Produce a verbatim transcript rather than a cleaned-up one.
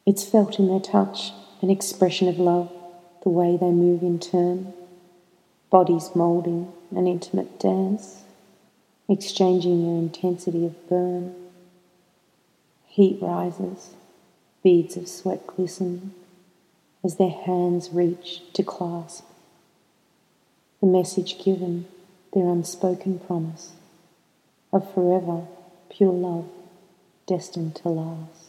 It's felt in their touch, an expression of love, the way they move in turn, bodies moulding an intimate dance, exchanging their intensity of burn. Heat rises, beads of sweat glisten as their hands reach to clasp. The message given, their unspoken promise of forever pure love destined to last.